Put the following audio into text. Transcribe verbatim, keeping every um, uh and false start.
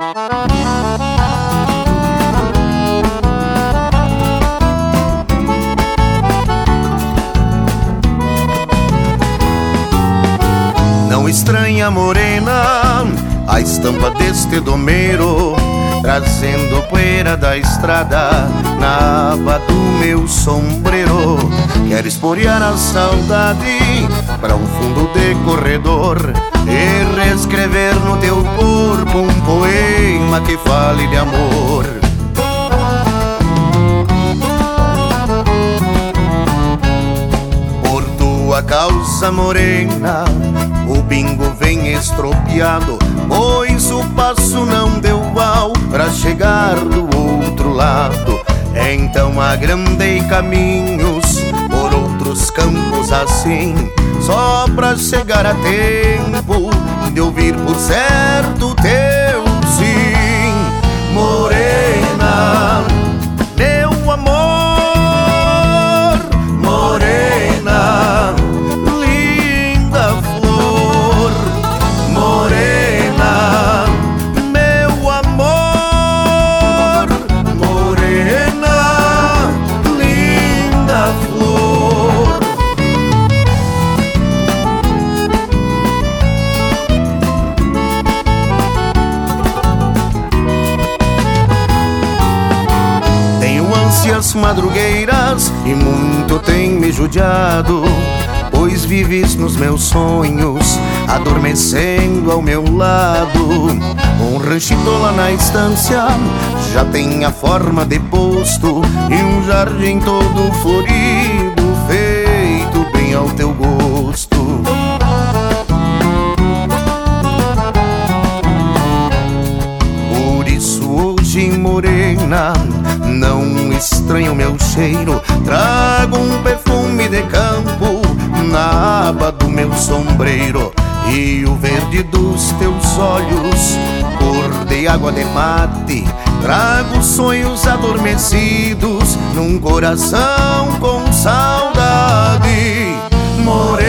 Não estranha, morena, a estampa deste domeiro, trazendo poeira da estrada na aba do meu sombreiro. Quero esporear a saudade para um fundo de corredor e reescrever no teu corpo um poema que fale de amor. Por tua causa, morena, o bingo vem estropiado, pois o passo não deu val pra chegar do outro lado. Então agrandei caminhos por outros campos assim, só pra chegar a tempo de ouvir por certo teu sim. Morena, meu amor, morena, linda flor, morena, meu amor, morena, linda flor. Tenho ânsias madrugueiras e muito tem me judiado, pois vives nos meus sonhos, adormecendo ao meu lado. Um ranchito lá na estância já tem a forma de posto, e um jardim todo florido, feito bem ao teu gosto. Por isso hoje, morena, não estranha o meu cheiro, trago um perfume de campo na aba do meu sombreiro, e o verde dos teus olhos, cor de água de mate, trago sonhos adormecidos num coração com saudade. Morena,